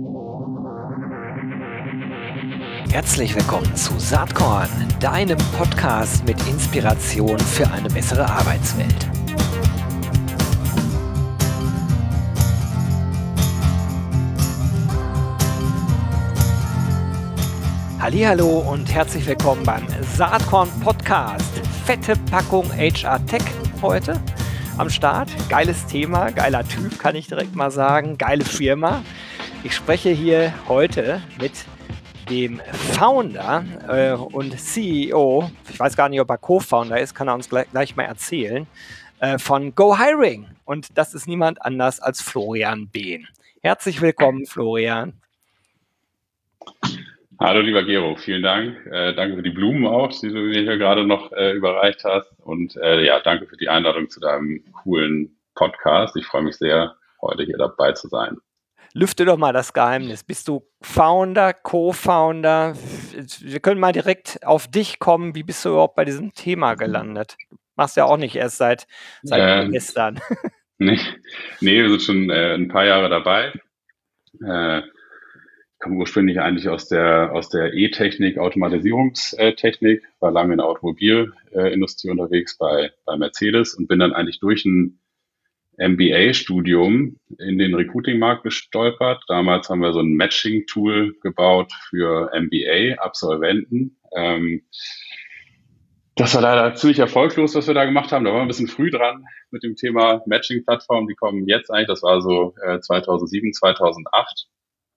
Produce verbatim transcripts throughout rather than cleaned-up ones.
Herzlich willkommen zu Saatkorn, deinem Podcast mit Inspiration für eine bessere Arbeitswelt. Hallihallo und herzlich willkommen beim Saatkorn Podcast. Fette Packung H R Tech heute am Start. Geiles Thema, geiler Typ, kann ich direkt mal sagen. Geile Firma. Ich spreche hier heute mit dem Founder äh, und C E O, ich weiß gar nicht, ob er Co-Founder ist, kann er uns gleich, gleich mal erzählen, äh, von GoHiring. Und das ist niemand anders als Florian Behn. Herzlich willkommen, Florian. Hallo lieber Gero, vielen Dank. Äh, danke für die Blumen auch, die du mir hier gerade noch äh, überreicht hast. Und äh, ja, danke für die Einladung zu deinem coolen Podcast. Ich freue mich sehr, heute hier dabei zu sein. Lüfte doch mal das Geheimnis. Bist du Founder, Co-Founder? Wir können mal direkt auf dich kommen. Wie bist du überhaupt bei diesem Thema gelandet? Du machst ja auch nicht erst seit, seit ähm, gestern. Nee, nee, wir sind schon äh, ein paar Jahre dabei. Äh, Ich komme ursprünglich eigentlich aus der aus der E-Technik, Automatisierungstechnik, war lange in der Automobilindustrie unterwegs bei bei Mercedes und bin dann eigentlich durch ein M B A-Studium in den Recruiting-Markt gestolpert. Damals haben wir so ein Matching-Tool gebaut für M B A-Absolventen. Ähm, das war leider ziemlich erfolglos, was wir da gemacht haben. Da waren wir ein bisschen früh dran mit dem Thema Matching-Plattform. Die kommen jetzt eigentlich, das war so äh, zweitausendsieben, zweitausendacht.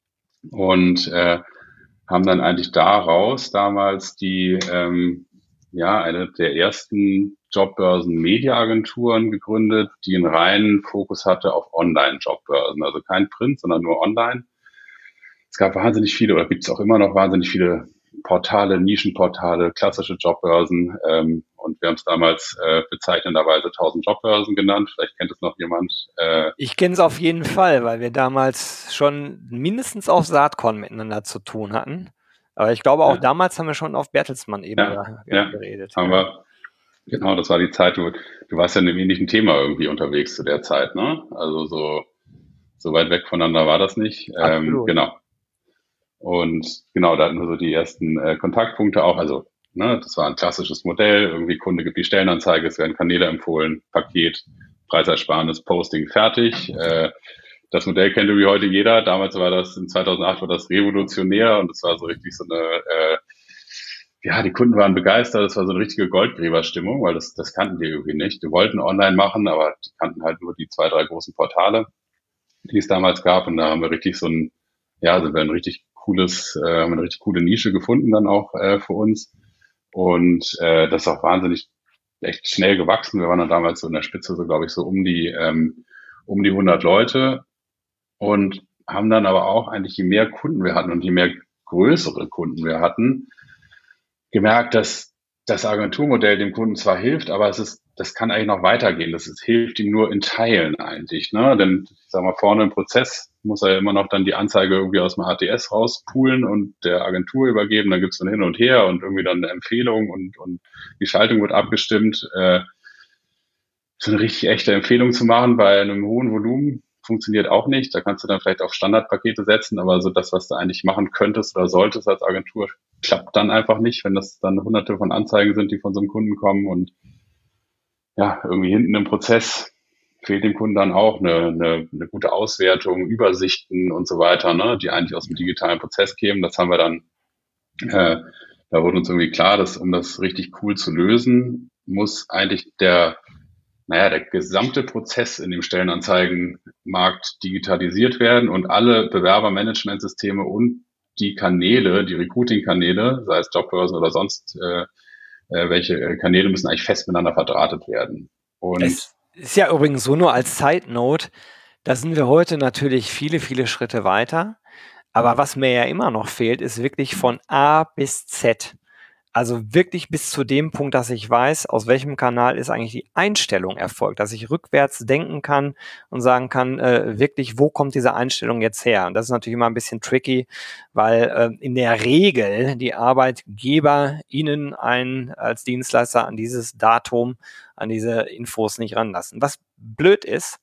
Und äh, haben dann eigentlich daraus damals die, ähm, ja, eine der ersten Jobbörsen-Media-Agenturen gegründet, die einen reinen Fokus hatte auf Online-Jobbörsen. Also kein Print, sondern nur online. Es gab wahnsinnig viele, oder gibt es auch immer noch wahnsinnig viele Portale, Nischenportale, klassische Jobbörsen. Ähm, und wir haben es damals äh, bezeichnenderweise tausend Jobbörsen genannt. Vielleicht kennt es noch jemand. Äh, ich kenne es auf jeden Fall, weil wir damals schon mindestens auf Saatkorn miteinander zu tun hatten. Aber ich glaube, auch ja. damals haben wir schon auf Bertelsmann eben ja, ja, geredet. Haben ja. wir. Genau, das war die Zeit, du, du warst ja in einem ähnlichen Thema irgendwie unterwegs zu der Zeit, ne? Also so, so weit weg voneinander war das nicht. Ähm, genau. Und genau, da hatten wir so die ersten äh, Kontaktpunkte auch. Also, ne, das war ein klassisches Modell. Irgendwie Kunde gibt die Stellenanzeige, es werden Kanäle empfohlen, Paket, Preisersparnis, Posting, fertig. Äh, das Modell kennt irgendwie heute jeder. Damals war das, in zweitausendacht war das revolutionär und es war so richtig so eine, äh, ja, die Kunden waren begeistert. Das war so eine richtige Goldgräberstimmung, weil das, das kannten die irgendwie nicht. Die wollten online machen, aber die kannten halt nur die zwei, drei großen Portale, die es damals gab. Und da haben wir richtig so ein, ja, also wir ein richtig cooles, äh, haben eine richtig coole Nische gefunden dann auch äh, für uns. Und äh, das ist auch wahnsinnig echt schnell gewachsen. Wir waren dann damals so in der Spitze so, glaube ich, so um die ähm, um die hundert Leute und haben dann aber auch eigentlich, je mehr Kunden wir hatten und je mehr größere Kunden wir hatten, gemerkt, dass das Agenturmodell dem Kunden zwar hilft, aber es ist, das kann eigentlich noch weitergehen. Das ist, hilft ihm nur in Teilen eigentlich, ne? Denn ich sag mal, vorne im Prozess muss er immer noch dann die Anzeige irgendwie aus dem A T S rauspulen und der Agentur übergeben. Dann gibt's dann hin und her und irgendwie dann eine Empfehlung und, und die Schaltung wird abgestimmt. Äh, so eine richtig echte Empfehlung zu machen bei einem hohen Volumen funktioniert auch nicht. Da kannst du dann vielleicht auf Standardpakete setzen, aber so das, was du eigentlich machen könntest oder solltest als Agentur, klappt dann einfach nicht, wenn das dann hunderte von Anzeigen sind, die von so einem Kunden kommen und ja, irgendwie hinten im Prozess fehlt dem Kunden dann auch eine, eine, eine gute Auswertung, Übersichten und so weiter, ne, die eigentlich aus dem digitalen Prozess kämen. Das haben wir dann, äh, da wurde uns irgendwie klar, dass um das richtig cool zu lösen, muss eigentlich der naja, der gesamte Prozess in dem Stellenanzeigenmarkt digitalisiert werden und alle Bewerbermanagementsysteme und die Kanäle, die Recruiting-Kanäle, sei es Jobbörsen oder sonst äh, äh, welche Kanäle, müssen eigentlich fest miteinander verdrahtet werden. Und es ist ja übrigens so, nur als Side Note, da sind wir heute natürlich viele, viele Schritte weiter. Aber was mir ja immer noch fehlt, ist wirklich von A bis Z. Also wirklich bis zu dem Punkt, dass ich weiß, aus welchem Kanal ist eigentlich die Einstellung erfolgt, dass ich rückwärts denken kann und sagen kann, äh, wirklich, wo kommt diese Einstellung jetzt her? Und das ist natürlich immer ein bisschen tricky, weil äh, in der Regel die Arbeitgeber Ihnen einen als Dienstleister an dieses Datum, an diese Infos nicht ranlassen. Was blöd ist,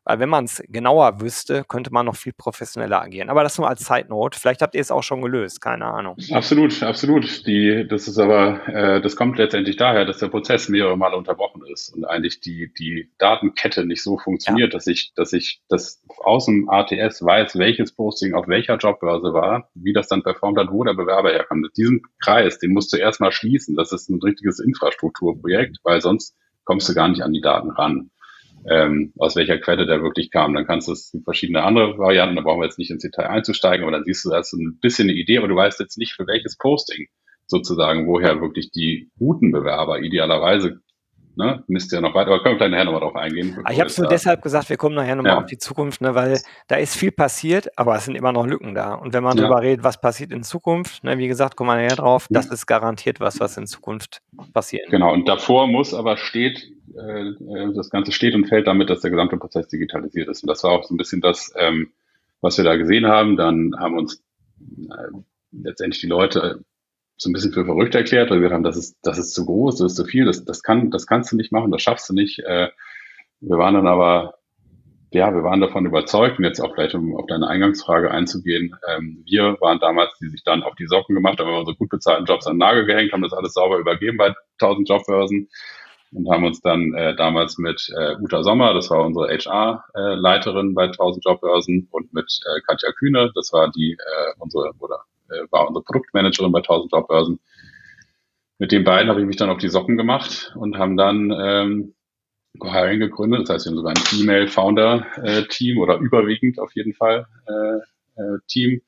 Weil wenn man es genauer wüsste, könnte man noch viel professioneller agieren. Aber das nur als Side Note. Vielleicht habt ihr es auch schon gelöst, keine Ahnung. Absolut, absolut. Die, das ist aber, äh, das kommt letztendlich daher, dass der Prozess mehrere Male unterbrochen ist und eigentlich die, die Datenkette nicht so funktioniert, ja. dass ich, dass ich das aus dem A T S weiß, welches Posting auf welcher Jobbörse war, wie das dann performt hat, wo der Bewerber herkommt. Diesen Kreis, den musst du erstmal schließen. Das ist ein richtiges Infrastrukturprojekt, weil sonst kommst du gar nicht an die Daten ran. Ähm, aus welcher Quelle der wirklich kam. Dann kannst du es in verschiedene andere Varianten, da brauchen wir jetzt nicht ins Detail einzusteigen, aber dann siehst du, da ist ein bisschen eine Idee, aber du weißt jetzt nicht, für welches Posting sozusagen, woher wirklich die guten Bewerber idealerweise, ne, müsst ihr noch weiter, aber können wir gleich nachher nochmal drauf eingehen. Ich habe es nur deshalb gesagt, wir kommen nachher nochmal ja. auf die Zukunft, ne, weil da ist viel passiert, aber es sind immer noch Lücken da. Und wenn man ja. drüber redet, was passiert in Zukunft, ne, wie gesagt, kommen wir nachher drauf, das ist garantiert was, was in Zukunft passiert. Genau, und davor muss aber steht, das Ganze steht und fällt damit, dass der gesamte Prozess digitalisiert ist. Und das war auch so ein bisschen das, ähm, was wir da gesehen haben. Dann haben uns äh, letztendlich die Leute so ein bisschen für verrückt erklärt, weil wir haben, das ist, das ist zu groß, das ist zu viel, das, das kann, das kannst du nicht machen, das schaffst du nicht. Äh, wir waren dann aber, ja, wir waren davon überzeugt, und jetzt auch vielleicht, um auf deine Eingangsfrage einzugehen, ähm, wir waren damals, die sich dann auf die Socken gemacht haben, wir unsere gut bezahlten Jobs an den Nagel gehängt, haben das alles sauber übergeben bei tausend Jobbörsen. Und haben uns dann äh, damals mit äh, Uta Sommer, das war unsere H R-Leiterin äh, bei tausend Jobbörsen, und mit äh, Katja Kühne, das war die äh, unsere oder äh, war unsere Produktmanagerin bei tausend Jobbörsen. Mit den beiden habe ich mich dann auf die Socken gemacht und haben dann ähm, GoHiring gegründet. Das heißt, wir haben sogar ein Female-Founder-Team oder überwiegend auf jeden Fall äh, äh, Team.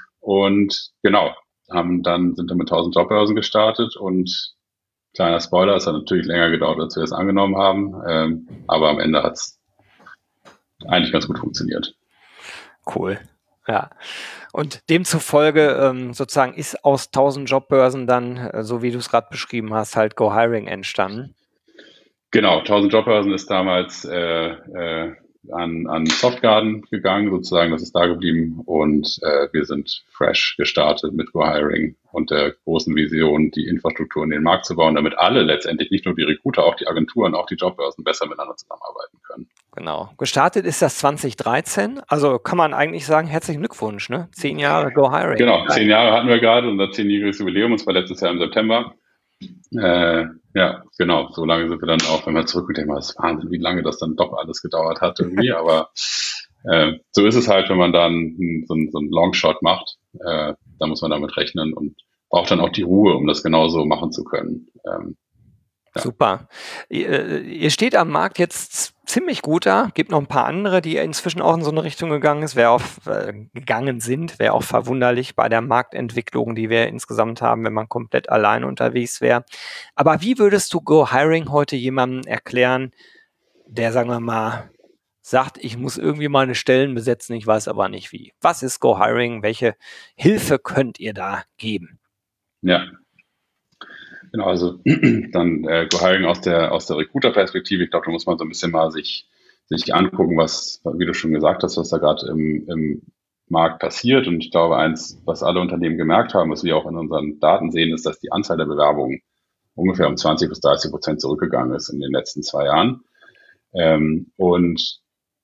Und genau, haben dann sind dann mit tausend Jobbörsen gestartet und kleiner Spoiler, es hat natürlich länger gedauert, als wir es angenommen haben, ähm, aber am Ende hat es eigentlich ganz gut funktioniert. Cool, ja. Und demzufolge ähm, sozusagen ist aus tausend Jobbörsen dann, äh, so wie du es gerade beschrieben hast, halt GoHiring entstanden. Genau, tausend Jobbörsen ist damals äh, äh, an, an Softgarden gegangen, sozusagen, das ist da geblieben, und äh, wir sind fresh gestartet mit GoHiring und der großen Vision, die Infrastruktur in den Markt zu bauen, damit alle letztendlich, nicht nur die Recruiter, auch die Agenturen, auch die Jobbörsen besser miteinander zusammenarbeiten können. Genau. Gestartet ist das zwanzig dreizehn, also kann man eigentlich sagen, herzlichen Glückwunsch, ne? Zehn Jahre GoHiring. Genau, zehn Jahre hatten wir gerade, unser zehnjähriges Jubiläum, und zwar letztes Jahr im September. Äh, ja, genau, so lange sind wir dann auch, wenn man zurückguckt, denkt man, das ist Wahnsinn, wie lange das dann doch alles gedauert hat irgendwie, aber äh, so ist es halt, wenn man dann so, so einen Longshot macht, äh, da muss man damit rechnen und braucht dann auch die Ruhe, um das genauso machen zu können. Ähm, ja. Super. Ihr, ihr steht am Markt jetzt ziemlich gut da. Gibt noch ein paar andere, die inzwischen auch in so eine Richtung gegangen ist, wer auch äh, gegangen sind. Wäre auch verwunderlich bei der Marktentwicklung, die wir insgesamt haben, wenn man komplett allein unterwegs wäre. Aber wie würdest du GoHiring heute jemandem erklären, der, sagen wir mal, sagt, ich muss irgendwie meine Stellen besetzen, ich weiß aber nicht wie. Was ist GoHiring? Welche Hilfe könnt ihr da geben? Ja. Genau, also dann äh, GoHiring aus der aus der Recruiter-Perspektive. Ich glaube, da muss man so ein bisschen mal sich sich angucken, was, wie du schon gesagt hast, was da gerade im, im Markt passiert. Und ich glaube, eins, was alle Unternehmen gemerkt haben, was wir auch in unseren Daten sehen, ist, dass die Anzahl der Bewerbungen ungefähr um zwanzig bis dreißig Prozent zurückgegangen ist in den letzten zwei Jahren. Ähm, und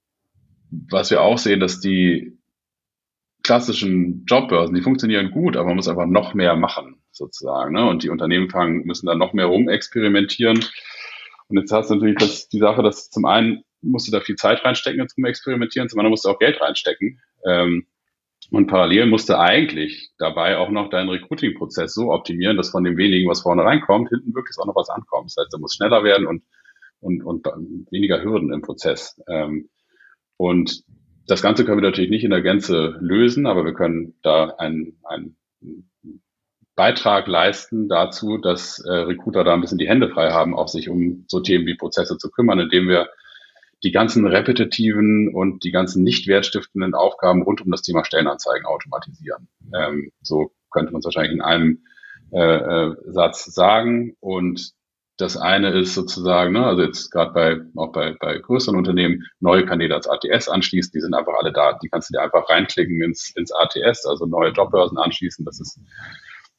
was wir auch sehen, dass die klassischen Jobbörsen, die funktionieren gut, aber man muss einfach noch mehr machen, sozusagen, ne? Und die Unternehmen fangen, müssen da noch mehr rumexperimentieren. Und jetzt hast du natürlich das, die Sache, dass zum einen musst du da viel Zeit reinstecken zum Experimentieren, zum anderen musst du auch Geld reinstecken. Ähm, und parallel musst du eigentlich dabei auch noch deinen Recruiting-Prozess so optimieren, dass von dem wenigen, was vorne reinkommt, hinten wirklich auch noch was ankommt. Das heißt, du musst schneller werden und, und, und weniger Hürden im Prozess. Ähm, und das Ganze können wir natürlich nicht in der Gänze lösen, aber wir können da einen, einen Beitrag leisten dazu, dass äh, Recruiter da ein bisschen die Hände frei haben, auch sich um so Themen wie Prozesse zu kümmern, indem wir die ganzen repetitiven und die ganzen nicht wertstiftenden Aufgaben rund um das Thema Stellenanzeigen automatisieren. Ähm, so könnte man es wahrscheinlich in einem äh, äh, Satz sagen. Und das eine ist sozusagen, ne, also jetzt gerade bei auch bei, bei größeren Unternehmen, neue Kanäle als A T S anschließen, die sind einfach alle da. Die kannst du dir einfach reinklicken ins, ins A T S, also neue Jobbörsen anschließen. Das ist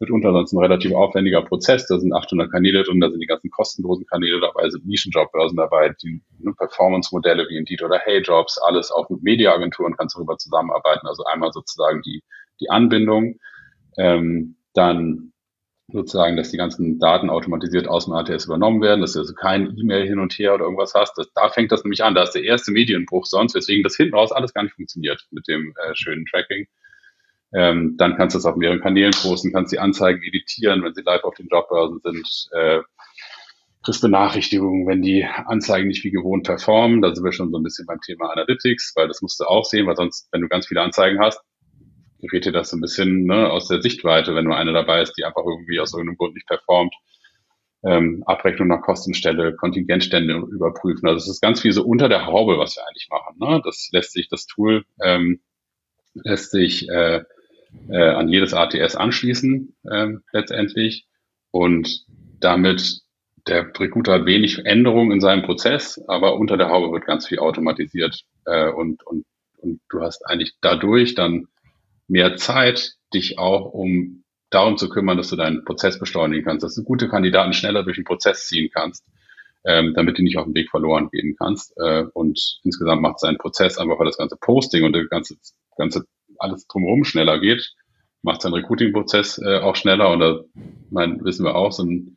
mitunter sonst ein relativ aufwendiger Prozess. Da sind achthundert Kanäle drin, da sind die ganzen kostenlosen Kanäle dabei, sind Nischenjobbörsen dabei, die ne, Performance-Modelle wie Indeed oder HeyJobs, alles auch mit Mediaagenturen kannst du darüber zusammenarbeiten. Also einmal sozusagen die, die Anbindung, ähm, dann sozusagen, dass die ganzen Daten automatisiert aus dem A T S übernommen werden, dass du also kein E-Mail hin und her oder irgendwas hast. Das, da fängt das nämlich an. Da ist der erste Medienbruch sonst, weswegen das hinten raus alles gar nicht funktioniert mit dem äh, schönen Tracking. Ähm, dann kannst du es auf mehreren Kanälen posten, kannst die Anzeigen editieren, wenn sie live auf den Jobbörsen sind, äh, kriegst Benachrichtigungen, wenn die Anzeigen nicht wie gewohnt performen. Da sind wir schon so ein bisschen beim Thema Analytics, weil das musst du auch sehen, weil sonst, wenn du ganz viele Anzeigen hast, gerät dir das so ein bisschen ne, aus der Sichtweite, wenn nur eine dabei ist, die einfach irgendwie aus irgendeinem Grund nicht performt. Ähm, Abrechnung nach Kostenstelle, Kontingentstände überprüfen. Also es ist ganz viel so unter der Haube, was wir eigentlich machen. Ne? Das lässt sich, das Tool ähm, lässt sich äh, äh, an jedes A T S anschließen äh, letztendlich und damit der Recruiter hat wenig Änderungen in seinem Prozess, aber unter der Haube wird ganz viel automatisiert äh, und, und, und du hast eigentlich dadurch dann mehr Zeit, dich auch um darum zu kümmern, dass du deinen Prozess beschleunigen kannst, dass du gute Kandidaten schneller durch den Prozess ziehen kannst, ähm, damit du nicht auf dem Weg verloren gehen kannst. Äh, und insgesamt macht sein Prozess einfach, weil das ganze Posting und das ganze, ganze alles drumherum schneller geht, macht sein Recruiting-Prozess äh, auch schneller. Und da mein, wissen wir auch, so ein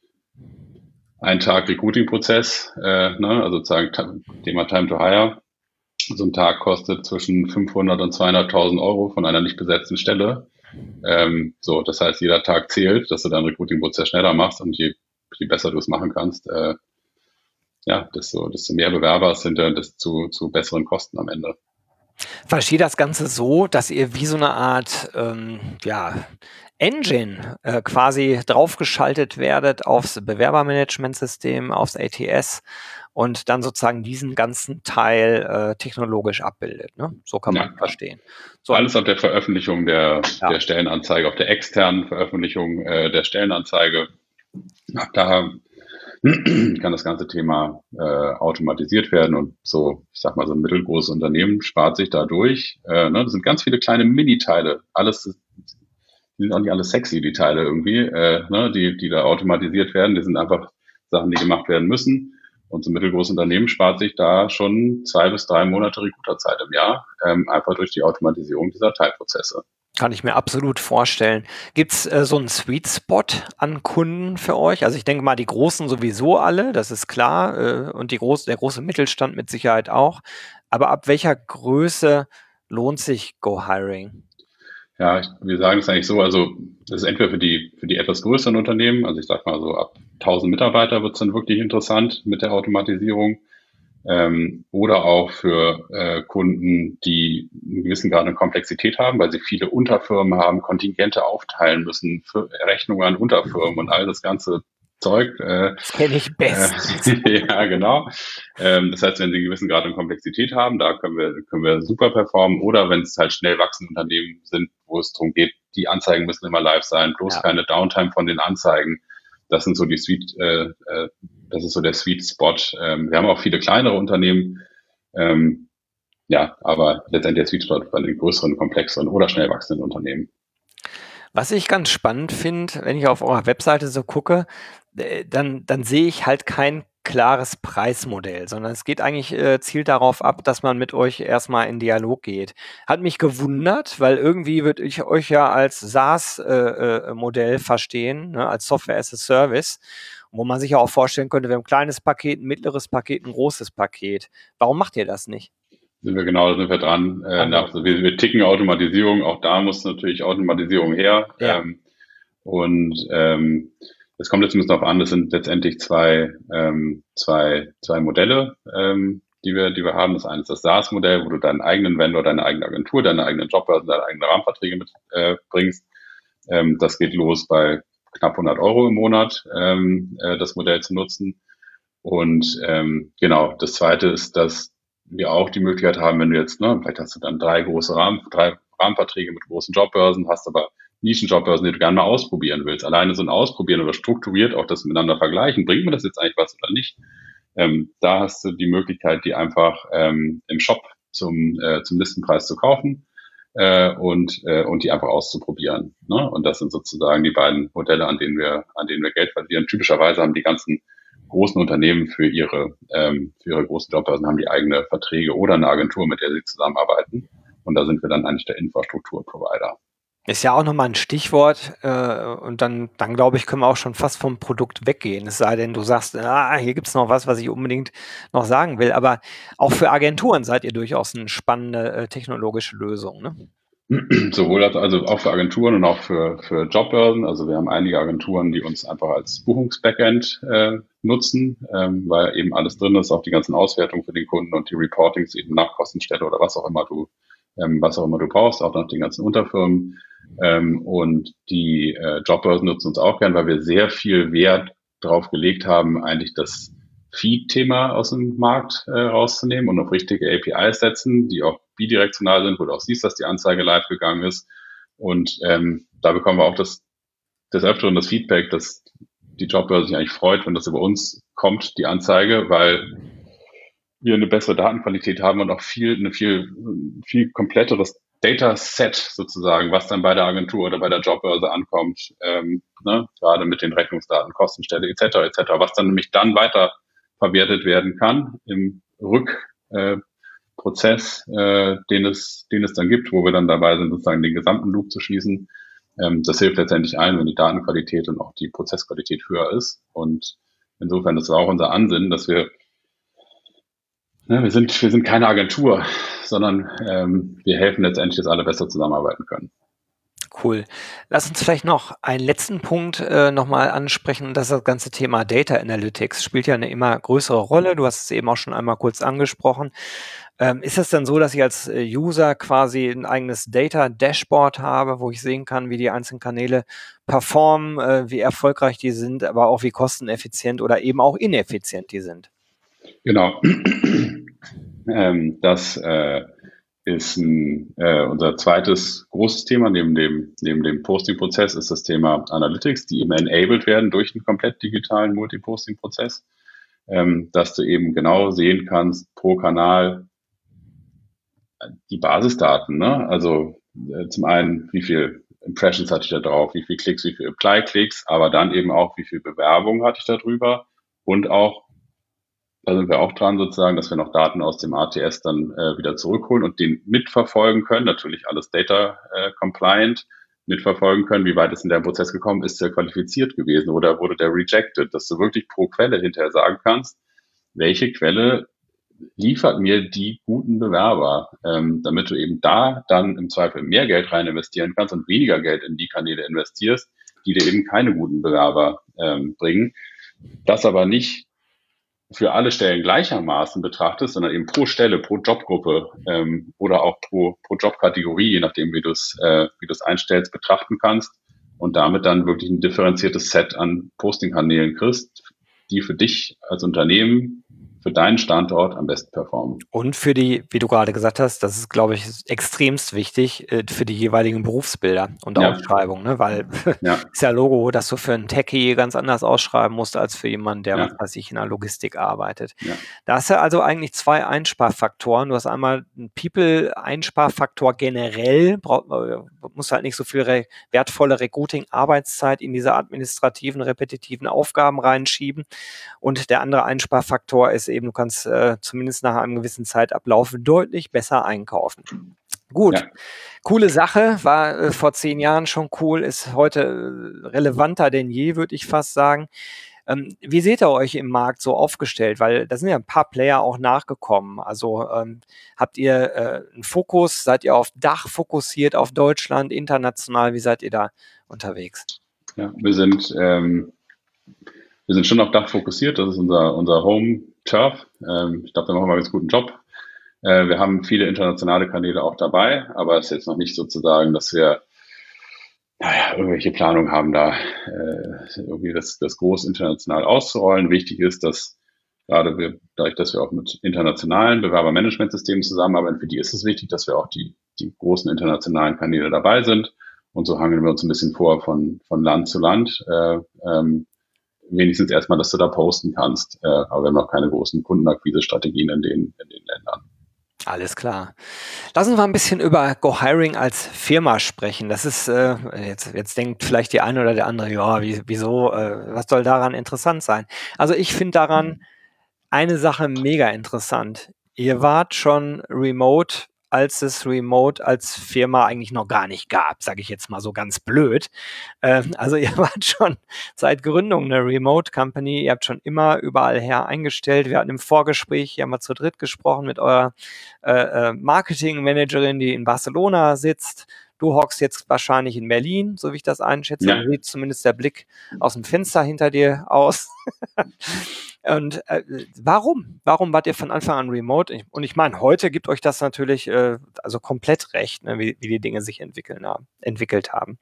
ein Tag Recruiting-Prozess, äh, ne, also sozusagen Thema Time to Hire. So ein Tag kostet zwischen fünfhundert und zweihunderttausend Euro von einer nicht besetzten Stelle. Ähm, so, das heißt, jeder Tag zählt, dass du deinen Recruiting-Prozess schneller machst und je, je besser du es machen kannst, äh, ja, desto, desto mehr Bewerber es sind, desto zu besseren Kosten am Ende. Verstehe das Ganze so, dass ihr wie so eine Art ähm, ja, Engine äh, quasi draufgeschaltet werdet aufs Bewerbermanagementsystem, aufs A T S und dann sozusagen diesen ganzen Teil äh, technologisch abbildet. Ne? So kann man ja verstehen. So. Alles ab der Veröffentlichung der, ja. der Stellenanzeige, auf der externen Veröffentlichung äh, der Stellenanzeige. Ab da kann das ganze Thema äh, automatisiert werden und so, ich sag mal, so ein mittelgroßes Unternehmen spart sich dadurch. Äh, ne, das sind ganz viele kleine Mini-Teile. Alles, die sind auch nicht alle sexy, die Teile irgendwie, äh, ne, die, die da automatisiert werden. Die sind einfach Sachen, die gemacht werden müssen. Und so ein mittelgroßes Unternehmen spart sich da schon zwei bis drei Monate Recruiterzeit im Jahr, ähm, einfach durch die Automatisierung dieser Teilprozesse. Kann ich mir absolut vorstellen. Gibt es äh, so einen Sweet Spot an Kunden für euch? Also ich denke mal, die Großen sowieso alle, das ist klar. Äh, und die groß, der große Mittelstand mit Sicherheit auch. Aber ab welcher Größe lohnt sich Go-Hiring? Ja, ich, wir sagen es eigentlich so, also das ist entweder für die für die etwas größeren Unternehmen, also ich sag mal so ab tausend Mitarbeiter wird es dann wirklich interessant mit der Automatisierung, ähm, oder auch für äh, Kunden, die einen gewissen Grad an Komplexität haben, weil sie viele Unterfirmen haben, Kontingente aufteilen müssen, für Rechnungen an Unterfirmen und all das ganze Zeug. Äh, das kenne ich bestens. Äh, ja, genau. Ähm, das heißt, wenn sie einen gewissen Grad an Komplexität haben, da können wir, können wir super performen. Oder wenn es halt schnell wachsende Unternehmen sind, wo es darum geht, die Anzeigen müssen immer live sein, bloß ja. keine Downtime von den Anzeigen. Das sind so die Sweet, äh, äh, das ist so der Sweet Spot. Ähm, wir haben auch viele kleinere Unternehmen. Ähm, ja, aber letztendlich der Sweet Spot bei den größeren, komplexeren oder schnell wachsenden Unternehmen. Was ich ganz spannend finde, wenn ich auf eurer Webseite so gucke, dann, dann sehe ich halt kein klares Preismodell, sondern es geht eigentlich, äh, zielt darauf ab, dass man mit euch erstmal in Dialog geht. Hat mich gewundert, weil irgendwie würde ich euch ja als SaaS-Modell äh, verstehen, ne, als Software as a Service, wo man sich ja auch vorstellen könnte, wir haben ein kleines Paket, ein mittleres Paket, ein großes Paket. Warum macht ihr das nicht? Sind wir genau, da sind wir dran. Äh, nach, also wir, wir ticken Automatisierung, auch da muss natürlich Automatisierung her. Ja. Ähm, und ähm, es kommt jetzt ein bisschen darauf an, das sind letztendlich zwei, ähm, zwei, zwei Modelle, ähm, die wir, die wir haben. Das eine ist das SaaS-Modell, wo du deinen eigenen Vendor, deine eigene Agentur, deine eigenen Jobbörsen, deine eigenen Rahmenverträge mitbringst. Äh, ähm, das geht los bei knapp hundert Euro im Monat, ähm, äh, das Modell zu nutzen. Und ähm, genau, das zweite ist, dass wir auch die Möglichkeit haben, wenn du jetzt, ne, vielleicht hast du dann drei große Rahmen, drei Rahmenverträge mit großen Jobbörsen, hast aber Nischenjobbörsen, die du gerne mal ausprobieren willst. Alleine so ein Ausprobieren oder strukturiert auch das miteinander vergleichen, bringt mir das jetzt eigentlich was oder nicht? Ähm, da hast du die Möglichkeit, die einfach ähm, im Shop zum, äh, zum Listenpreis zu kaufen. äh, und, äh, und die einfach auszuprobieren. Ne? Und das sind sozusagen die beiden Modelle, an denen wir, an denen wir Geld verdienen. Typischerweise haben die ganzen großen Unternehmen für ihre, ähm, für ihre großen Jobbörsen haben die eigene Verträge oder eine Agentur, mit der sie zusammenarbeiten. Und da sind wir dann eigentlich der Infrastrukturprovider. Ist ja auch nochmal ein Stichwort, äh, und dann, dann glaube ich, können wir auch schon fast vom Produkt weggehen. Es sei denn, du sagst, ah, hier gibt es noch was, was ich unbedingt noch sagen will. Aber auch für Agenturen seid ihr durchaus eine spannende äh, technologische Lösung, ne? Sowohl als, also auch für Agenturen und auch für, für Jobbörsen. Also wir haben einige Agenturen, die uns einfach als Buchungsbackend äh, nutzen, ähm, weil eben alles drin ist, auch die ganzen Auswertungen für den Kunden und die Reportings eben nach Kostenstelle oder was auch immer du, ähm, was auch immer du brauchst, auch nach den ganzen Unterfirmen. Ähm, und die äh, Jobbörsen nutzen uns auch gern, weil wir sehr viel Wert drauf gelegt haben, eigentlich das Feed-Thema aus dem Markt äh, rauszunehmen und auf richtige A P Is setzen, die auch bidirektional sind, wo du auch siehst, dass die Anzeige live gegangen ist. Und ähm, da bekommen wir auch das, des Öfteren das Feedback, dass die Jobbörse sich eigentlich freut, wenn das über uns kommt, die Anzeige, weil wir eine bessere Datenqualität haben und auch viel, eine viel, viel kompletteres Dataset sozusagen, was dann bei der Agentur oder bei der Jobbörse ankommt, ähm, ne, gerade mit den Rechnungsdaten, Kostenstelle et cetera et cetera, was dann nämlich dann weiter verwertet werden kann im Rückprozess, äh, äh, den es, den es dann gibt, wo wir dann dabei sind, sozusagen den gesamten Loop zu schließen. Ähm, das hilft letztendlich allen, wenn die Datenqualität und auch die Prozessqualität höher ist. Und insofern, das war auch unser Ansinnen, dass wir Ja, wir sind, wir sind keine Agentur, sondern ähm, wir helfen letztendlich, dass alle besser zusammenarbeiten können. Cool. Lass uns vielleicht noch einen letzten Punkt äh, nochmal ansprechen. Das ist das ganze Thema Data Analytics. Spielt ja eine immer größere Rolle. Du hast es eben auch schon einmal kurz angesprochen. Ähm, ist es dann so, dass ich als äh, User quasi ein eigenes Data Dashboard habe, wo ich sehen kann, wie die einzelnen Kanäle performen, äh, wie erfolgreich die sind, aber auch wie kosteneffizient oder eben auch ineffizient die sind? Genau. ähm, das äh, ist ein, äh, unser zweites großes Thema neben dem, neben dem Posting-Prozess ist das Thema Analytics, die eben enabled werden durch einen komplett digitalen Multi-Posting-Prozess, ähm, dass du eben genau sehen kannst pro Kanal die Basisdaten, ne? Also äh, zum einen, wie viel Impressions hatte ich da drauf, wie viel Klicks, wie viel Apply-Klicks, aber dann eben auch, wie viel Bewerbung hatte ich da drüber und auch, da sind wir auch dran sozusagen, dass wir noch Daten aus dem A T S dann äh, wieder zurückholen und den mitverfolgen können, natürlich alles data äh, compliant, mitverfolgen können, wie weit ist in der Prozess gekommen, ist der qualifiziert gewesen oder wurde der rejected, dass du wirklich pro Quelle hinterher sagen kannst, welche Quelle liefert mir die guten Bewerber, ähm, damit du eben da dann im Zweifel mehr Geld rein investieren kannst und weniger Geld in die Kanäle investierst, die dir eben keine guten Bewerber ähm, bringen. Das aber nicht für alle Stellen gleichermaßen betrachtest, sondern eben pro Stelle, pro Jobgruppe ähm, oder auch pro, pro Jobkategorie, je nachdem, wie du es äh, wie du es einstellst, betrachten kannst und damit dann wirklich ein differenziertes Set an Posting-Kanälen kriegst, die für dich als Unternehmen, für deinen Standort am besten performen. Und für die, wie du gerade gesagt hast, das ist, glaube ich, extremst wichtig, äh, für die jeweiligen Berufsbilder und Ja. Ausschreibungen, ne? Weil Ja. ist ja Logo, dass du für einen Techie ganz anders ausschreiben musst, als für jemanden, der, Ja. was weiß ich, in der Logistik arbeitet. Ja. Da hast du also eigentlich zwei Einsparfaktoren. Du hast einmal einen People-Einsparfaktor generell, braucht, musst halt nicht so viel re- wertvolle Recruiting-Arbeitszeit in diese administrativen, repetitiven Aufgaben reinschieben. Und der andere Einsparfaktor ist eben, du kannst äh, zumindest nach einem gewissen Zeitablauf deutlich besser einkaufen. Gut, Ja. coole Sache, war äh, vor zehn Jahren schon cool, ist heute äh, relevanter denn je, würde ich fast sagen. Ähm, wie seht ihr euch im Markt so aufgestellt? Weil da sind ja ein paar Player auch nachgekommen. Also ähm, habt ihr äh, einen Fokus, seid ihr auf Dach fokussiert, auf Deutschland, international, wie seid ihr da unterwegs? Ja, wir sind ähm, wir sind schon auf Dach fokussiert, das ist unser unser Home Turf. Ähm, ich glaube, da machen wir einen ganz guten Job. Äh, wir haben viele internationale Kanäle auch dabei, aber es ist jetzt noch nicht sozusagen, dass wir naja, irgendwelche Planungen haben, da äh, irgendwie das, das groß international auszurollen. Wichtig ist, dass gerade wir, dadurch, dass wir auch mit internationalen Bewerbermanagementsystemen zusammenarbeiten, für die ist es wichtig, dass wir auch die, die großen internationalen Kanäle dabei sind. Und so hangeln wir uns ein bisschen vor von, von Land zu Land. Äh, ähm, wenigstens erstmal, dass du da posten kannst. Äh, aber wir haben noch keine großen Kundenakquise-Strategien in den, in den Ländern. Alles klar. Lass uns mal ein bisschen über GoHiring als Firma sprechen. Das ist, äh, jetzt, jetzt denkt vielleicht die eine oder der andere, ja, wie, wieso, äh, was soll daran interessant sein? Also ich finde daran eine Sache mega interessant. Ihr wart schon remote, als es Remote als Firma eigentlich noch gar nicht gab, sage ich jetzt mal so ganz blöd. Ähm, also ihr wart schon seit Gründung eine Remote Company. Ihr habt schon immer überall her eingestellt. Wir hatten im Vorgespräch, hier haben wir zu dritt gesprochen mit eurer äh, äh, Marketing-Managerin, die in Barcelona sitzt. Du hockst jetzt wahrscheinlich in Berlin, so wie ich das einschätze. Ja. So sieht zumindest der Blick aus dem Fenster hinter dir aus. Und äh, warum? Warum wart ihr von Anfang an remote? Und ich meine, heute gibt euch das natürlich äh, also komplett recht, ne, wie, wie die Dinge sich entwickeln haben, entwickelt haben.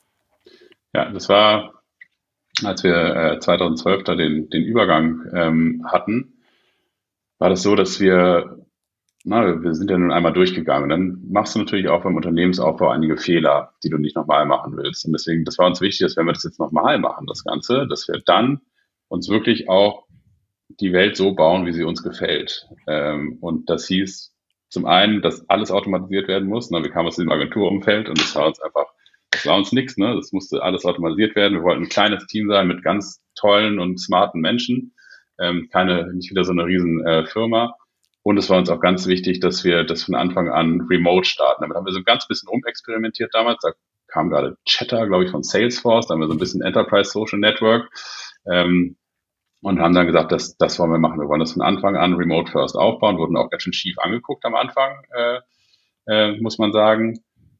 Ja, das war, als wir äh, zweitausendzwölf da den, den Übergang ähm, hatten, war das so, dass wir, na, wir sind ja nun einmal durchgegangen. Und dann machst du natürlich auch beim Unternehmensaufbau einige Fehler, die du nicht nochmal machen willst. Und deswegen, das war uns wichtig, dass wenn wir das jetzt nochmal machen, das Ganze, dass wir dann uns wirklich auch die Welt so bauen, wie sie uns gefällt. Ähm, und das hieß zum einen, dass alles automatisiert werden muss. Na, wir kamen aus dem Agenturumfeld und das war uns einfach, das war uns nichts. Ne? Das musste alles automatisiert werden. Wir wollten ein kleines Team sein mit ganz tollen und smarten Menschen. Ähm, keine, nicht wieder so eine riesen äh, Firma. Und es war uns auch ganz wichtig, dass wir das von Anfang an remote starten. Damit haben wir so ein ganz bisschen rumexperimentiert damals. Da kam gerade Chatter, glaube ich, von Salesforce. Da haben wir so ein bisschen Enterprise Social Network. Ähm, und haben dann gesagt, das, das wollen wir machen. Wir wollen das von Anfang an remote first aufbauen, wurden auch ganz schön schief angeguckt am Anfang, äh, äh, muss man sagen.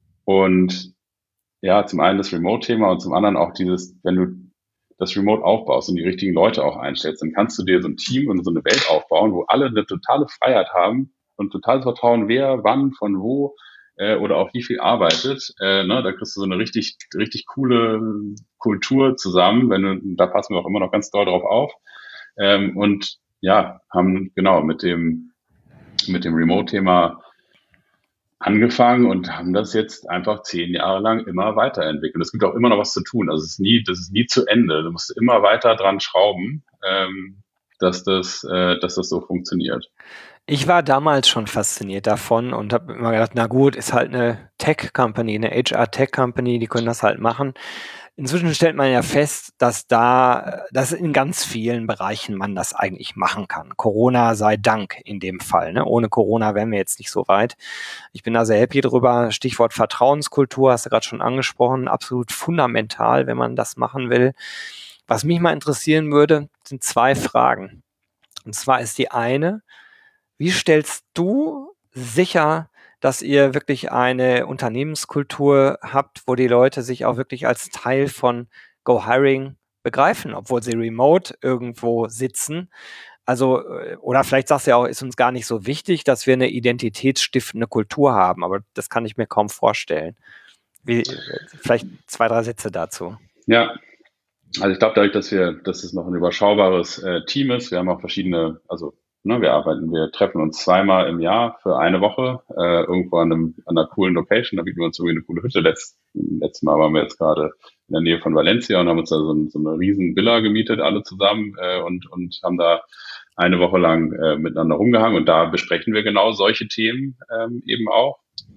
Und ja, zum einen das Remote-Thema und zum anderen auch dieses, wenn du das Remote aufbaust und die richtigen Leute auch einstellst, dann kannst du dir so ein Team und so eine Welt aufbauen, wo alle eine totale Freiheit haben und totales Vertrauen, wer, wann, von wo äh, oder auf wie viel arbeitet. Äh, ne, da kriegst du so eine richtig, richtig coole Kultur zusammen. Wenn du, da passen wir auch immer noch ganz doll drauf auf. Ähm, und ja, haben genau mit dem, mit dem Remote-Thema angefangen und haben das jetzt einfach zehn Jahre lang immer weiterentwickelt. Es gibt auch immer noch was zu tun. Also es ist nie, das ist nie zu Ende. Du musst immer weiter dran schrauben, ähm, dass das, äh, dass das so funktioniert. Ich war damals schon fasziniert davon und habe immer gedacht, na gut, ist halt eine Tech-Company, eine H R-Tech-Company, die können das halt machen. Inzwischen stellt man ja fest, dass da, dass in ganz vielen Bereichen man das eigentlich machen kann. Corona sei Dank in dem Fall. Ne? Ohne Corona wären wir jetzt nicht so weit. Ich bin da sehr happy drüber. Stichwort Vertrauenskultur hast du gerade schon angesprochen. Absolut fundamental, wenn man das machen will. Was mich mal interessieren würde, sind zwei Fragen. Und zwar ist die eine: Wie stellst du sicher, dass ihr wirklich eine Unternehmenskultur habt, wo die Leute sich auch wirklich als Teil von GoHiring begreifen, obwohl sie remote irgendwo sitzen? Also, oder vielleicht sagst du ja auch, ist uns gar nicht so wichtig, dass wir eine identitätsstiftende Kultur haben, aber das kann ich mir kaum vorstellen. Wie, vielleicht zwei, drei Sätze dazu. Ja, also ich glaube dadurch, dass wir, dass es noch ein überschaubares äh, Team ist, wir haben auch verschiedene, also ne, wir arbeiten, wir treffen uns zweimal im Jahr für eine Woche äh, irgendwo an, einem, an einer coolen Location, da bieten wir uns irgendwie eine coole Hütte. Letzt, letztes Mal waren wir jetzt gerade in der Nähe von Valencia und haben uns da so, so eine riesen Villa gemietet, alle zusammen äh, und, und haben da eine Woche lang äh, miteinander rumgehangen und da besprechen wir genau solche Themen ähm, eben auch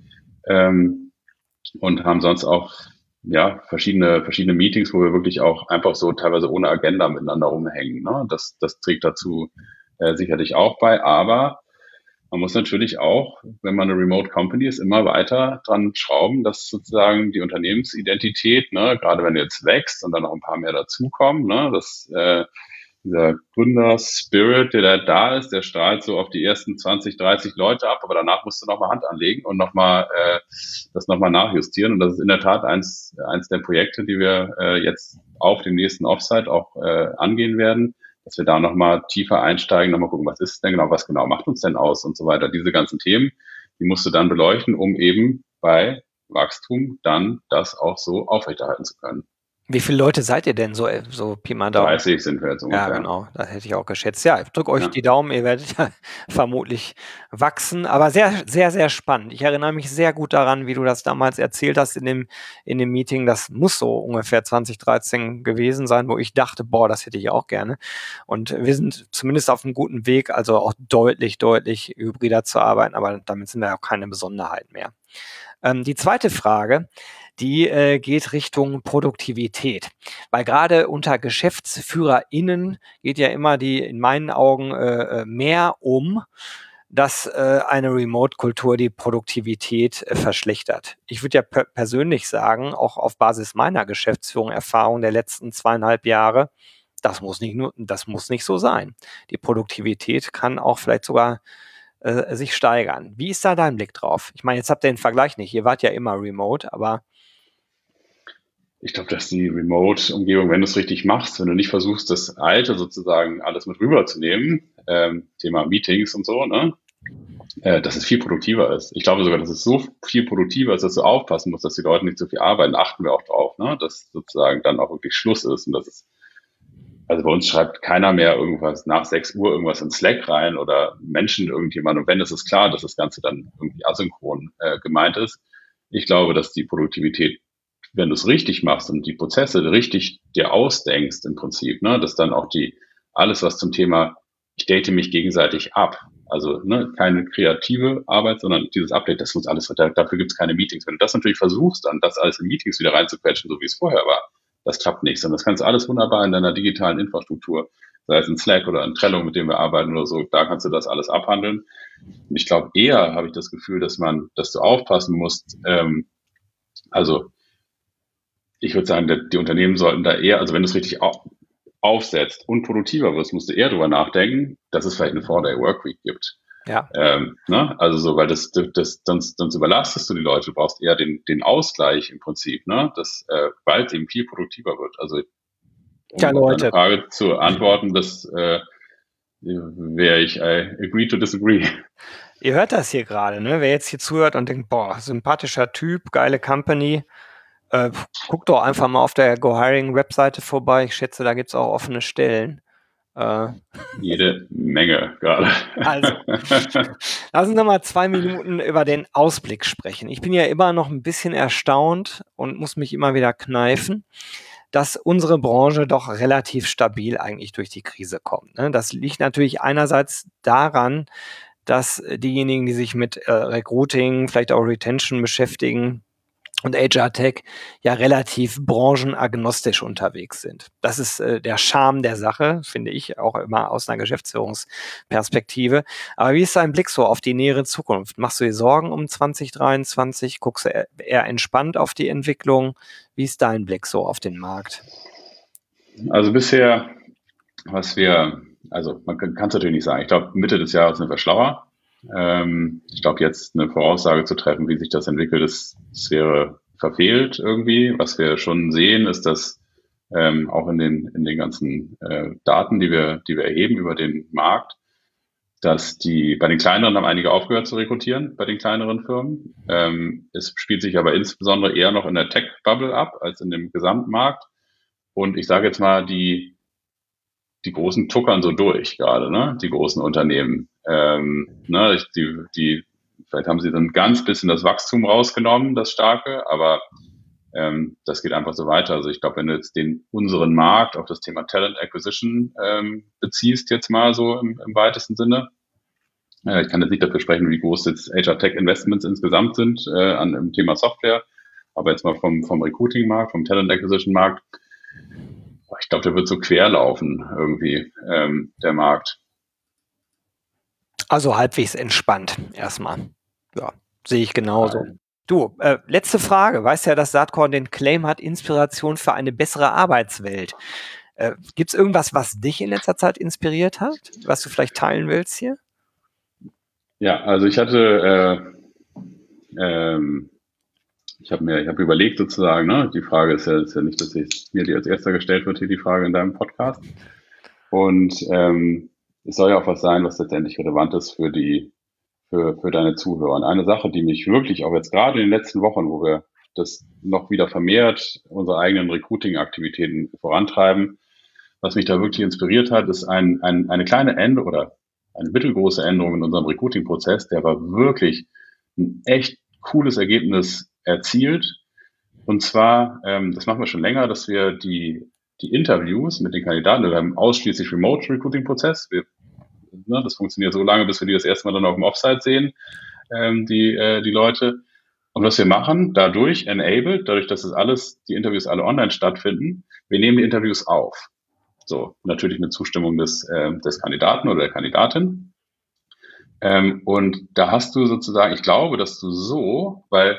ähm, und haben sonst auch ja, verschiedene, verschiedene Meetings, wo wir wirklich auch einfach so teilweise ohne Agenda miteinander rumhängen. Ne? Das, das trägt dazu äh, sicherlich auch bei, aber man muss natürlich auch, wenn man eine Remote Company ist, immer weiter dran schrauben, dass sozusagen die Unternehmensidentität, ne, gerade wenn du jetzt wächst und dann noch ein paar mehr dazukommen, ne, dass äh, dieser Gründer-Spirit, der da, da ist, der strahlt so auf die ersten zwanzig, dreißig Leute ab, aber danach musst du nochmal Hand anlegen und nochmal äh, das nochmal nachjustieren. Und das ist in der Tat eins, eins der Projekte, die wir äh, jetzt auf dem nächsten Offsite auch äh, angehen werden, dass wir da nochmal tiefer einsteigen, nochmal gucken, was ist denn genau, was genau macht uns denn aus und so weiter. Diese ganzen Themen, die musst du dann beleuchten, um eben bei Wachstum dann das auch so aufrechterhalten zu können. Wie viele Leute seid ihr denn so, äh, so Pi mal Daumen? dreißig sind wir jetzt Ja, ungefähr. genau, das hätte ich auch geschätzt. Ja, ich drücke euch Ja. die Daumen, ihr werdet ja vermutlich wachsen, aber sehr, sehr, sehr spannend. Ich erinnere mich sehr gut daran, wie du das damals erzählt hast in dem, in dem Meeting. Das muss so ungefähr zwanzig dreizehn gewesen sein, wo ich dachte, boah, das hätte ich auch gerne. Und wir sind zumindest auf einem guten Weg, also auch deutlich, deutlich hybrider zu arbeiten, aber damit sind wir auch keine Besonderheit mehr. Ähm, die zweite Frage, die äh, geht Richtung Produktivität. Weil gerade unter GeschäftsführerInnen geht ja immer die, in meinen Augen, äh, mehr um, dass äh, eine Remote-Kultur die Produktivität äh, verschlechtert. Ich würde ja per persönlich sagen, auch auf Basis meiner Geschäftsführung, Erfahrung der letzten zweieinhalb Jahre, das muss nicht nur, das muss nicht so sein. Die Produktivität kann auch vielleicht sogar äh, sich steigern. Wie ist da dein Blick drauf? Ich meine, jetzt habt ihr den Vergleich nicht. Ihr wart ja immer remote, aber Ich glaube, dass die Remote-Umgebung, wenn du es richtig machst, wenn du nicht versuchst, das Alte sozusagen alles mit rüberzunehmen, ähm, Thema Meetings und so, ne, äh, dass es viel produktiver ist. Ich glaube sogar, dass es so viel produktiver ist, dass du aufpassen musst, dass die Leute nicht so viel arbeiten. Achten wir auch drauf, ne, dass sozusagen dann auch wirklich Schluss ist und dass es, also bei uns schreibt keiner mehr irgendwas nach sechs Uhr irgendwas in Slack rein oder Menschen irgendjemand. Und wenn, ist es klar, dass das Ganze dann irgendwie asynchron äh, gemeint ist. Ich glaube, dass die Produktivität, wenn du es richtig machst und die Prozesse richtig dir ausdenkst im Prinzip, ne, dass dann auch die, alles was zum Thema, ich date mich gegenseitig ab, also ne, keine kreative Arbeit, sondern dieses Update, das muss alles, dafür gibt es keine Meetings. Wenn du das natürlich versuchst, dann das alles in Meetings wieder reinzuquetschen, so wie es vorher war, das klappt nicht, sondern das kannst du alles wunderbar in deiner digitalen Infrastruktur, sei es in Slack oder in Trello, mit dem wir arbeiten oder so, da kannst du das alles abhandeln. Und ich glaube, eher habe ich das Gefühl, dass man, dass du aufpassen musst, ähm, also ich würde sagen, die Unternehmen sollten da eher, also wenn du es richtig aufsetzt und produktiver wirst, musst du eher darüber nachdenken, dass es vielleicht eine Four-Day-Workweek gibt. ja. Ähm, ne? Also so, weil das, das sonst, sonst überlastest du die Leute, du brauchst eher den, den Ausgleich im Prinzip, ne? Das, äh, weil es eben viel produktiver wird. Also Ja, um auf deine Leute, Frage zu antworten, das äh, wäre ich I agree to disagree. ihr hört das hier gerade, ne? Wer jetzt hier zuhört und denkt, boah, sympathischer Typ, geile Company, äh, guckt doch einfach mal auf der GoHiring-Webseite vorbei. Ich schätze, da gibt's auch offene Stellen. Äh, Jede Menge gerade. Also, lass uns noch mal zwei Minuten über den Ausblick sprechen. Ich bin ja immer noch ein bisschen erstaunt und muss mich immer wieder kneifen, dass unsere Branche doch relativ stabil eigentlich durch die Krise kommt, ne? Das liegt natürlich einerseits daran, dass diejenigen, die sich mit äh, Recruiting, vielleicht auch Retention beschäftigen und H R-Tech ja relativ branchenagnostisch unterwegs sind. Das ist äh, der Charme der Sache, finde ich, auch immer aus einer Geschäftsführungsperspektive. Aber wie ist dein Blick so auf die nähere Zukunft? Machst du dir Sorgen um zwanzig dreiundzwanzig? Guckst du eher, eher entspannt auf die Entwicklung? Wie ist dein Blick so auf den Markt? Also bisher, was wir, also man kann es natürlich nicht sagen. Ich glaube, Mitte des Jahres sind wir schlauer. Ähm, ich glaube, jetzt eine Voraussage zu treffen, wie sich das entwickelt, das, das wäre verfehlt irgendwie. Was wir schon sehen, ist, dass ähm, auch in den in den ganzen äh, Daten, die wir die wir erheben über den Markt, dass die bei den kleineren haben einige aufgehört zu rekrutieren, bei den kleineren Firmen. Ähm, es spielt sich aber insbesondere eher noch in der Tech-Bubble ab als in dem Gesamtmarkt. Und ich sage jetzt mal, die die Großen tuckern so durch gerade, ne? Die großen Unternehmen. Ähm, ne? Die, die, vielleicht haben sie dann ein ganz bisschen das Wachstum rausgenommen, das starke, aber ähm, das geht einfach so weiter. Also ich glaube, wenn du jetzt den unseren Markt auf das Thema Talent Acquisition ähm, beziehst, jetzt mal so im, im weitesten Sinne, äh, ich kann jetzt nicht dafür sprechen, wie groß jetzt H R Tech Investments insgesamt sind äh, an im Thema Software, aber jetzt mal vom, vom Recruiting-Markt, vom Talent Acquisition-Markt, ich glaube, der wird so quer laufen irgendwie, ähm, der Markt. Also halbwegs entspannt erstmal. Ja, sehe ich genauso. Du, äh, letzte Frage. Weißt ja, dass Saatkorn den Claim hat, Inspiration für eine bessere Arbeitswelt. Äh, Gibt es irgendwas, was dich in letzter Zeit inspiriert hat, was du vielleicht teilen willst hier? Ja, also ich hatte, äh, ähm, ich habe mir, ich habe überlegt sozusagen, ne, die Frage ist ja, ist ja nicht, dass ich, mir die als erster gestellt wird, hier die Frage in deinem Podcast. Und ähm, es soll ja auch was sein, was letztendlich relevant ist für die, für, für deine Zuhörer. Und eine Sache, die mich wirklich auch jetzt gerade in den letzten Wochen, wo wir das noch wieder vermehrt unsere eigenen Recruiting-Aktivitäten vorantreiben. Was mich da wirklich inspiriert hat, ist ein, ein, eine kleine Änderung oder eine mittelgroße Änderung in unserem Recruiting-Prozess, der war wirklich ein echt cooles Ergebnis erzielt. Und zwar, ähm, das machen wir schon länger, dass wir die, die Interviews mit den Kandidaten, wir haben ausschließlich Remote-Recruiting-Prozess. Wir, ne, das funktioniert so lange, bis wir die das erste Mal dann auf dem Offsite sehen, ähm, die, äh, die Leute. Und was wir machen, dadurch enabled, dadurch, dass es alles, die Interviews alle online stattfinden, wir nehmen die Interviews auf. So, natürlich mit Zustimmung des, äh, des Kandidaten oder der Kandidatin. Ähm, und da hast du sozusagen, ich glaube, dass du so, weil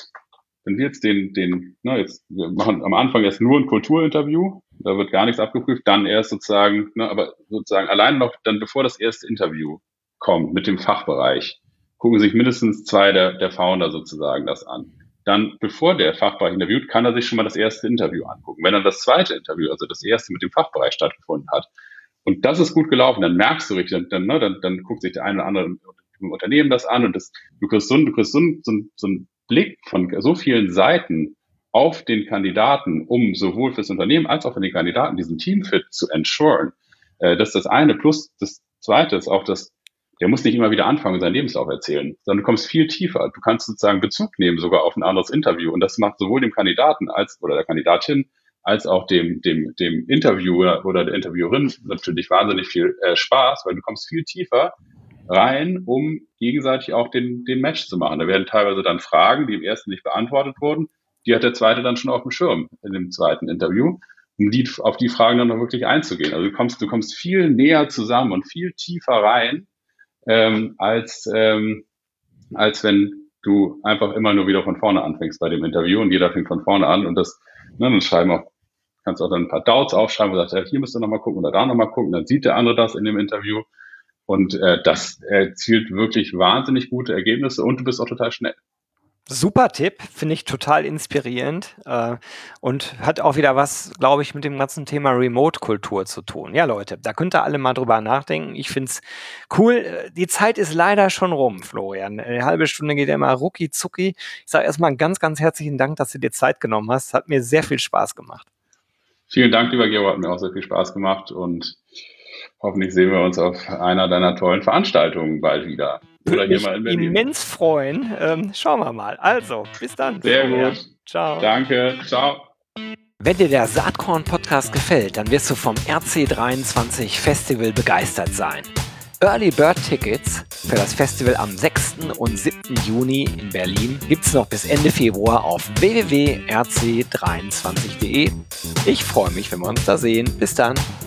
wenn wir jetzt den, den, na, jetzt, wir machen am Anfang erst nur ein Kulturinterview, da wird gar nichts abgeprüft, dann erst sozusagen, ne, aber sozusagen allein noch, dann bevor das erste Interview kommt mit dem Fachbereich, gucken sich mindestens zwei der, der Founder sozusagen das an. Dann, bevor der Fachbereich interviewt, kann er sich schon mal das erste Interview angucken. Wenn dann das zweite Interview, also das erste mit dem Fachbereich stattgefunden hat, und das ist gut gelaufen, dann merkst du richtig, dann, ne, dann, dann guckt sich der eine oder andere im Unternehmen das an und das, du kriegst so, du kriegst so, so, so einen Blick von so vielen Seiten auf den Kandidaten, um sowohl fürs Unternehmen als auch für den Kandidaten diesen Teamfit zu ensuren. Äh, das ist das eine. Plus das zweite ist auch das, der muss nicht immer wieder anfangen und seinen Lebenslauf erzählen, sondern du kommst viel tiefer. Du kannst sozusagen Bezug nehmen sogar auf ein anderes Interview. Und das macht sowohl dem Kandidaten als oder der Kandidatin als auch dem, dem, dem Interviewer oder der Interviewerin natürlich wahnsinnig viel äh, Spaß, weil du kommst viel tiefer rein, um gegenseitig auch den, den Match zu machen. Da werden teilweise dann Fragen, die im ersten nicht beantwortet wurden, die hat der zweite dann schon auf dem Schirm in dem zweiten Interview, um die, auf die Fragen dann noch wirklich einzugehen. Also du kommst, du kommst viel näher zusammen und viel tiefer rein, ähm, als, ähm, als wenn du einfach immer nur wieder von vorne anfängst bei dem Interview und jeder fängt von vorne an und das, ne, dann schreiben auch, kannst auch dann ein paar Doubts aufschreiben und sagst, ja, hier müsst ihr nochmal gucken oder da nochmal gucken, dann sieht der andere das in dem Interview und äh, das erzielt wirklich wahnsinnig gute Ergebnisse und du bist auch total schnell. Super Tipp, finde ich total inspirierend äh, und hat auch wieder was, glaube ich, mit dem ganzen Thema Remote-Kultur zu tun. Ja, Leute, da könnt ihr alle mal drüber nachdenken. Ich finde es cool. Die Zeit ist leider schon rum, Florian. Eine halbe Stunde geht ja immer rucki zucki. Ich sage erstmal ganz, ganz herzlichen Dank, dass du dir Zeit genommen hast. Hat mir sehr viel Spaß gemacht. Vielen Dank, lieber Gero, hat mir auch sehr viel Spaß gemacht und hoffentlich sehen wir uns auf einer deiner tollen Veranstaltungen bald wieder. Oder hier mal in Berlin. Immens freuen. Ähm, schauen wir mal. Also, bis dann. Sehr gut. Ciao. Danke. Ciao. Wenn dir der Saatkorn-Podcast gefällt, dann wirst du vom R C dreiundzwanzig Festival begeistert sein. Early Bird Tickets für das Festival am sechsten und siebten Juni in Berlin gibt es noch bis Ende Februar auf w w w punkt r c dreiundzwanzig punkt d e. Ich freue mich, wenn wir uns da sehen. Bis dann.